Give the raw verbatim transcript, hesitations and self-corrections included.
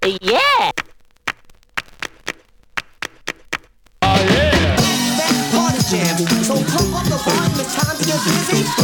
Yeah. Party jam. So pump up the volume, it's time to get busy.